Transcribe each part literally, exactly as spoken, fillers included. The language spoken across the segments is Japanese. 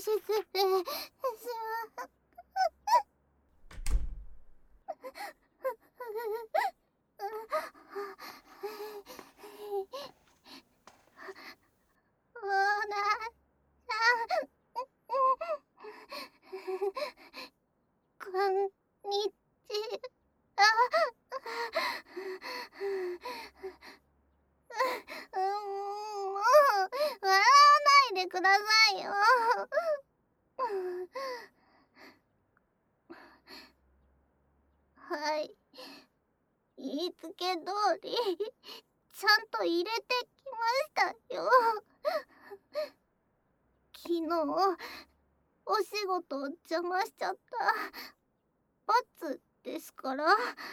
失礼します。オーナーさん、こんにちは。もう笑わないでくださいよ。はい、言いつけ通りちゃんと入れてきましたよ。昨日お仕事を邪魔しちゃった罰ですから。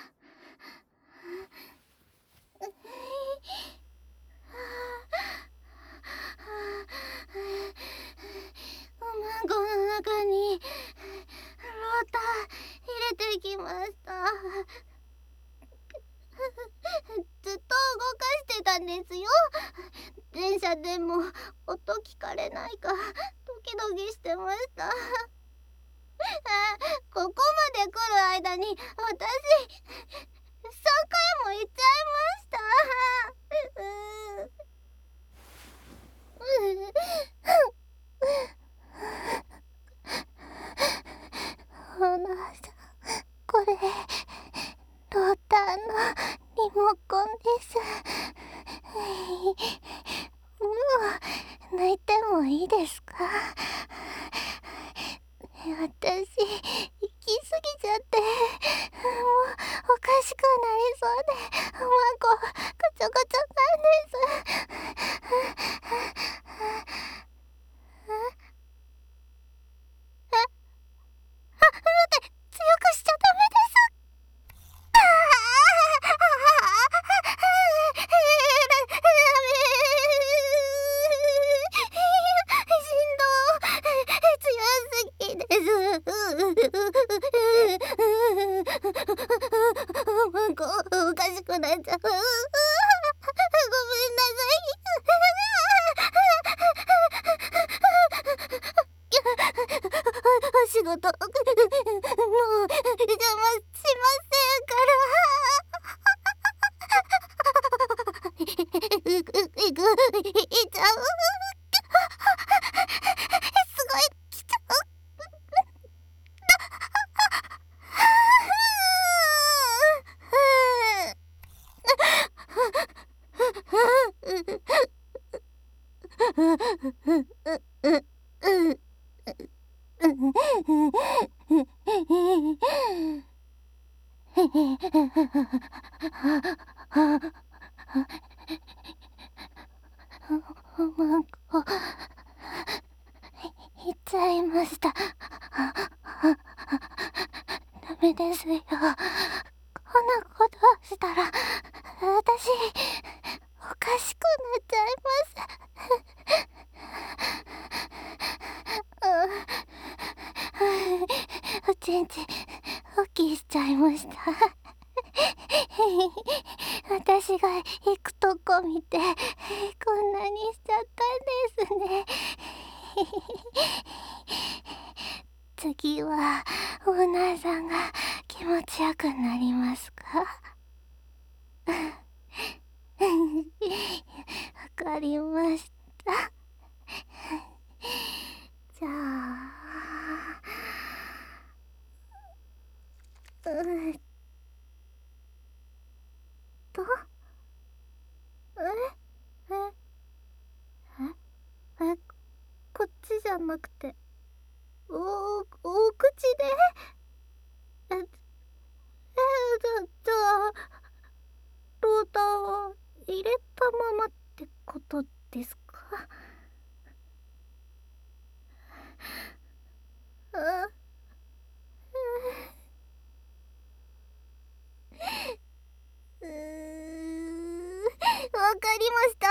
おまんこの中にロータ入れてきました。ずっと動かしてたんですよ。電車でも音聞かれないかドキドキしてました。ここまで来る間に私さんかいも行っちゃいました。オーナーさん、これローターのリモコンです。もう泣いてもいいですか？私行き過ぎちゃってもうおかしくなりそうで、おまんここちょこちょなんです。えあ、待って、強くしちゃダメです。あしんどい、強すぎです。なんかおかしくなっちゃう。ごめんなさい。お仕事もう邪魔しませんから。いく、いく、いっちゃう。すごい来ちゃう。おまんこ言っちゃいました。ダメですよ。こんなことしたら私おかしくなっちゃいます。おちんち大きいしちゃいました。私が行くとこ見てこんなにしちゃったんですね。次はオーナーさんが気持ちよくなりますか？わかりました。じゃあうーっとええええこっちじゃなくておお口でええじゃじゃあローターは入れたままってことですか？あうーわかりました。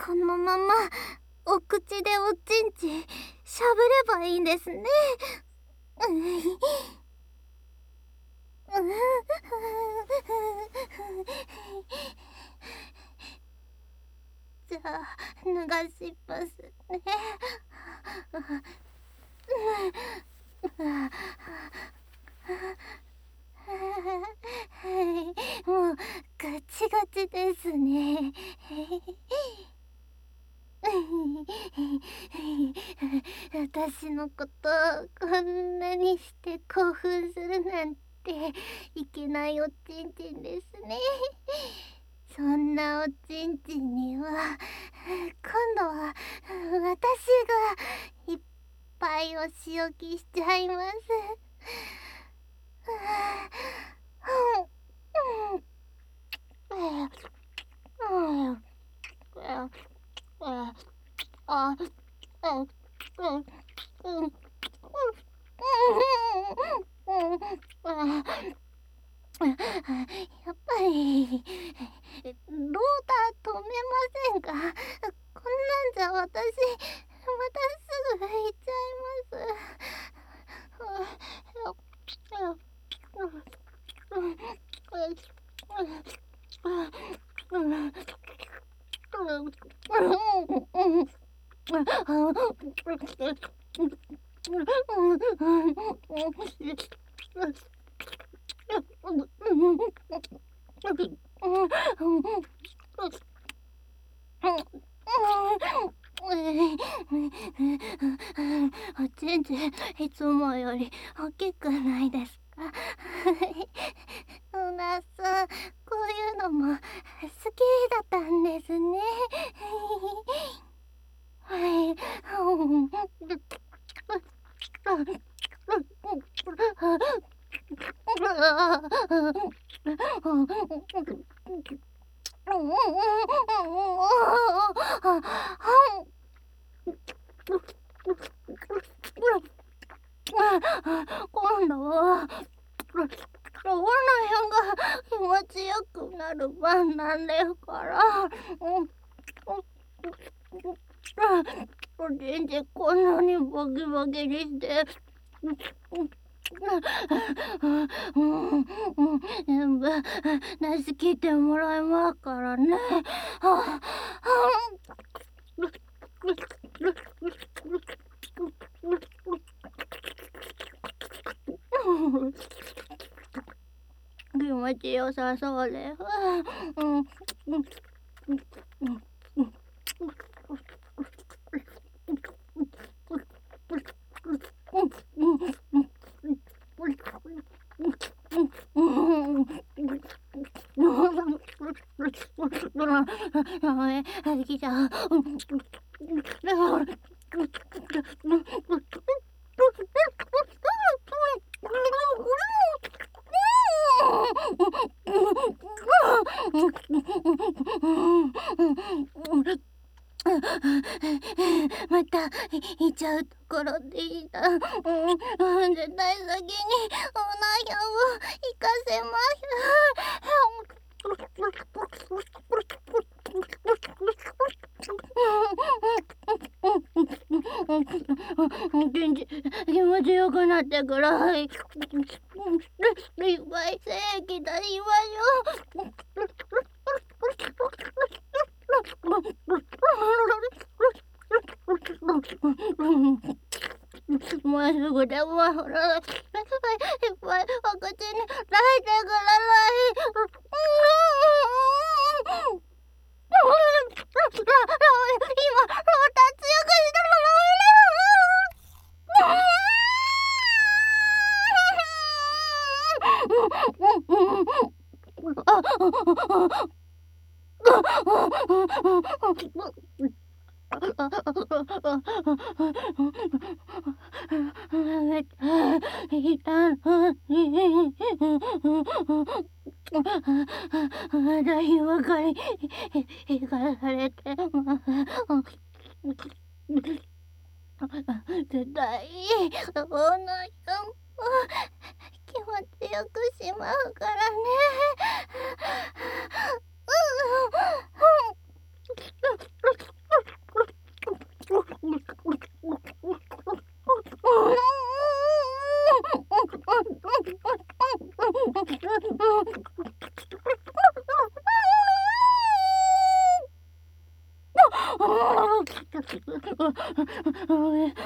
このままお口でおちんちしゃぶればいいんですね。 じゃあ脱がしますね。もうガチガチですね。私のことこんなにして興奮するなんていけないおちんちんですね。そんなおちんちんには今度は私がいっぱいお仕置きしちゃいます。やっぱりローター止めませんか？こんなんじゃ私またすぐ行っちゃいます。おちんちんいつもより大きくないですか？うなさん、こういうのも好きだったんですね。はい。今度はこの辺が気持ちよくなる番なんですから。おちんちんこんなにボキボキにして全部出し切ってもらいますからね。気持ちよさそうです。好きじゃん。またいちゃうところでいいな。うん、絶対先にオナヤを行かせます。気持ちよくなってくらい。いっぱい精液出しましょう。もうすぐでもほらいっぱいお口に出してください。今ローター強くしたらだいぶかりいかされて絶対おなやも気持ちよくしますからね。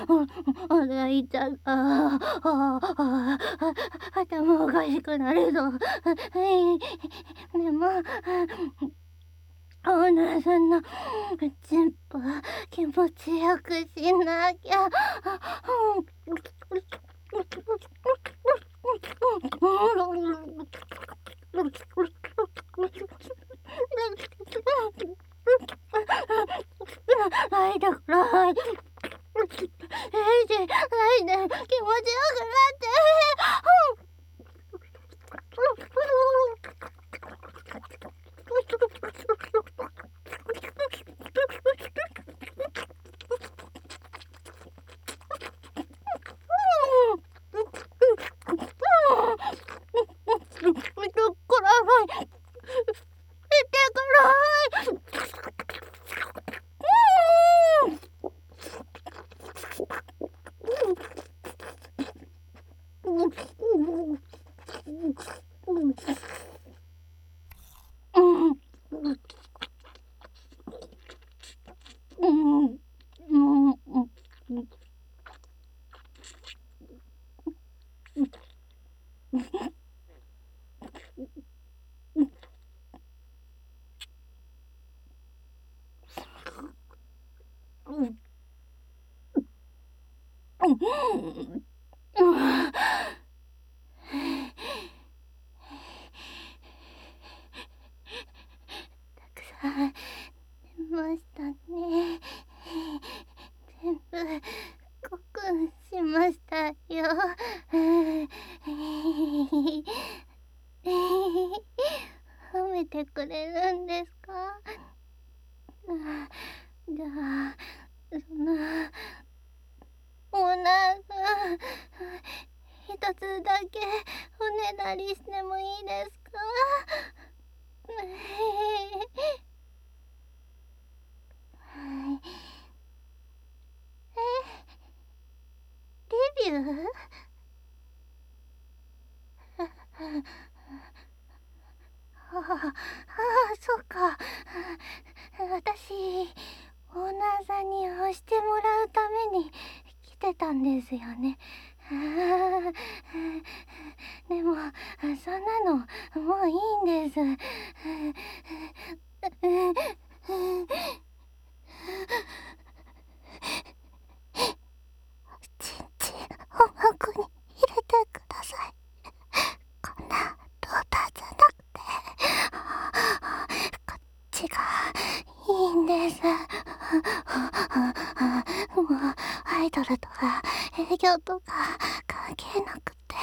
腹痛い。ああ、ああ、頭おかしくなるぞ。でも、オーナーさんのチンポ気持ちよくしなきゃ。ないだからい。えいで、ないで、気持ちよくなって。見てください。見てください。たくさん出ましたね。全部濃くしましたよ。褒めてくれるんですか？じゃあ、そのオーナーさん、一つだけおねだりしてもいいですか？はい。え、デビュー？ああ、ああ、そうか。私、オーナーさんに押してもらうために来てたんですよね。でも、そんなのもういいんです。ちんちん音楽に入れてください。こんなローターじゃなくて、こっちがいいんです。もうアイドルとか営業とか関係なくて、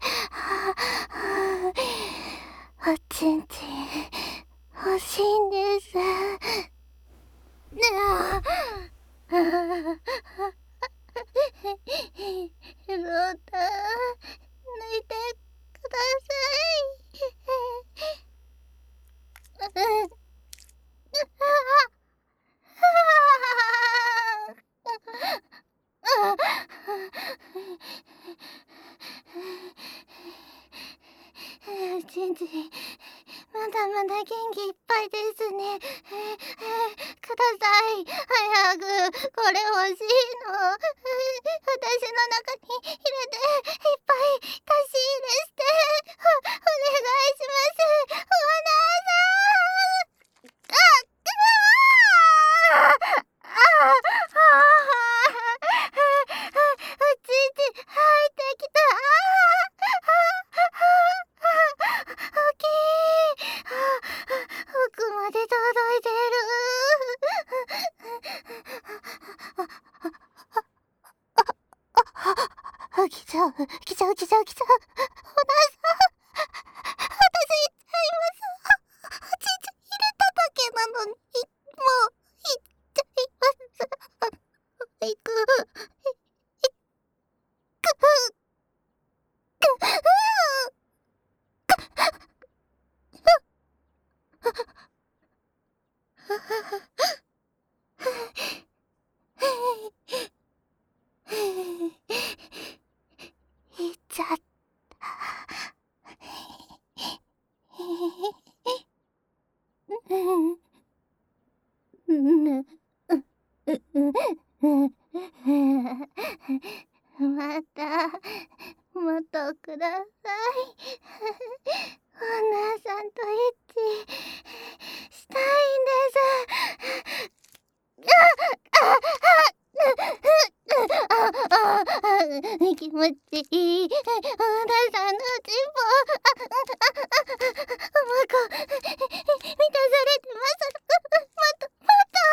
おちんちん欲しいんです。ねえ、ローター抜いてください。ちんちん、まだまだ元気いっぱいですね。ください。早く、これ欲しいの。私の中に入れて、いっぱい出し入れして、お、お願いします。オーナーさん。あ、ああ、ああ、おちんちん入ってきた。大きい。奥まで届いてる。来ちゃう、来ちゃう、来ちゃう、来ちゃう。オーナーさん、私行っちゃいます。おちんちん入れただけなのに、もう行っちゃいます。行く、行く、行っちゃった。 またもっとください。おなさんとエッチしたいんです。気持ちいい。おなさんのチンポおまこ満たされてます。またま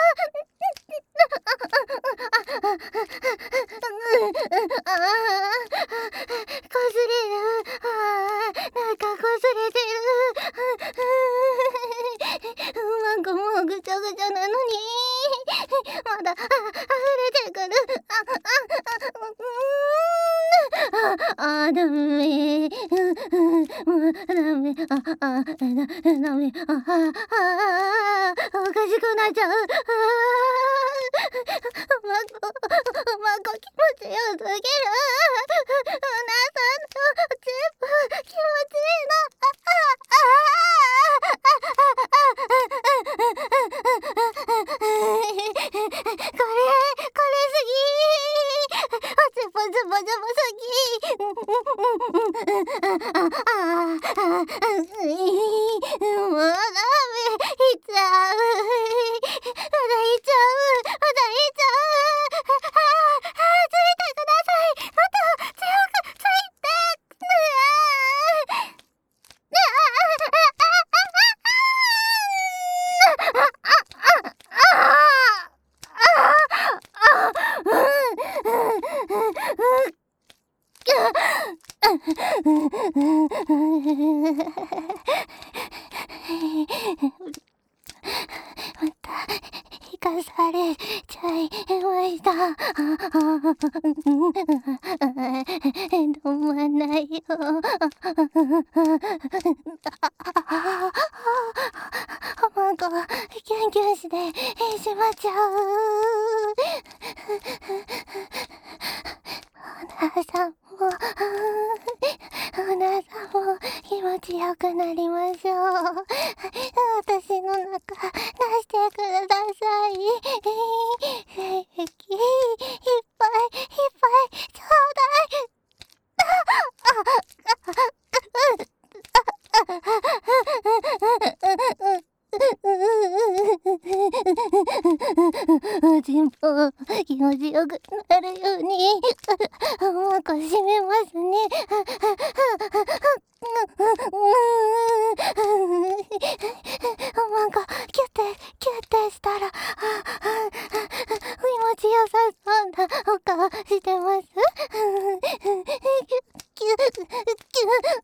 たあこすれる。あなんかこすれてる。うんまんこもうぐちゃぐちゃなのにまだあ溢れてくる。あああダメ。もうダメ。ああダメ。ああおかしくなっちゃう。おまこおまこ気持ちよすぎる。おなさんのチンポ気持ちいいな。これこれすぎ。おちんぽズボズボすぎ。もうダメ。いっちゃう。まだいっちゃう。まだいっちゃう。ああついてください。もっと強くついて。また生かされちゃいました。止まんないよ。おまんこキュンキュンしてしまっちゃう。おなさんもおなさんも気持ちよくなりましょう。私の中出してください。精液いっぱいいっぱいちょうだい。チンポ気持ちよくなるようにうまく締めますね。おまんこキュッてキュッてしたら気持ちよさそうなお顔してます。キュッキュッキ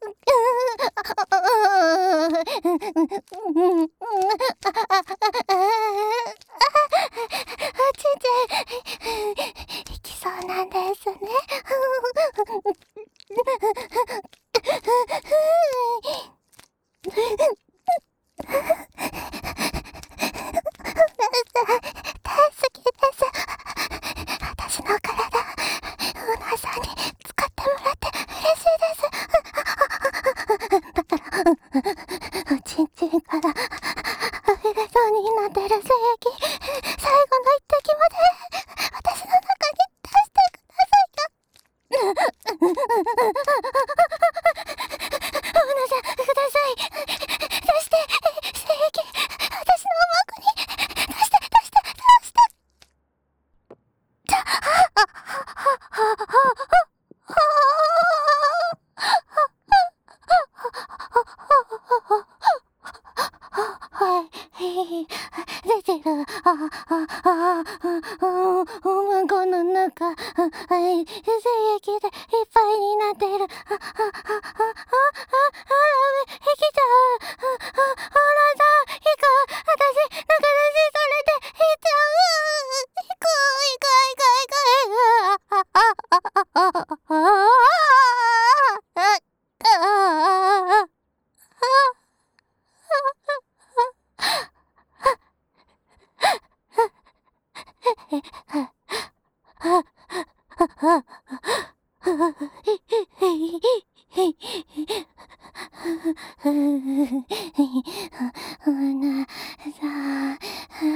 ュッおちんちんいきそうなんですね。大好きです。私の体オーナーさんに使ってもらって嬉しいです。だからおちんちんから溢れそうになってる精液最後の一滴まで私の中に出してくださいよ。オーナーさんください。出して精液私のおまんこに出して出して出してじゃはい出てる。ああああおまんこの中はい精液でいっぱいになってる。ああああああ生きちゃう。ああほらさ行く。私仲出しされて行っちゃう。行く行く行く行く行く。ああああああ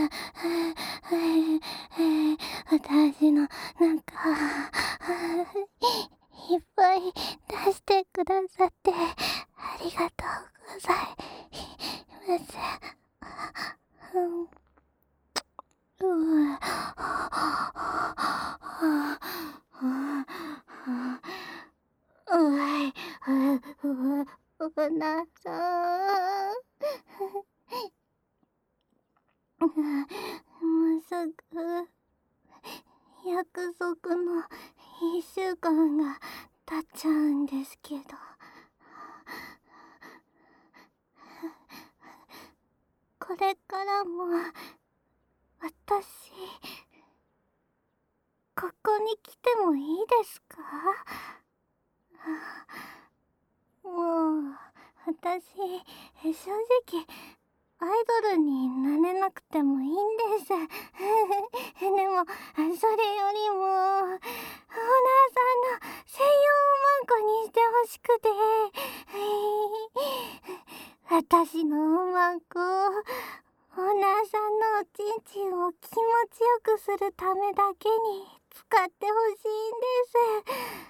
私のなんかい出してくださってありがとうございます。うん。ううい、う、う、うなさん。もうすぐ約束のいっしゅうかんが経っちゃうんですけど、これからも私ここに来てもいいですか？もう私正直アイドルになれなくてもいいんです。でもそれよりもオーナーさんの専用マンコにしてほしくて、私のマンコオーナーさんのおちんちんを気持ちよくするためだけに使ってほしいんです。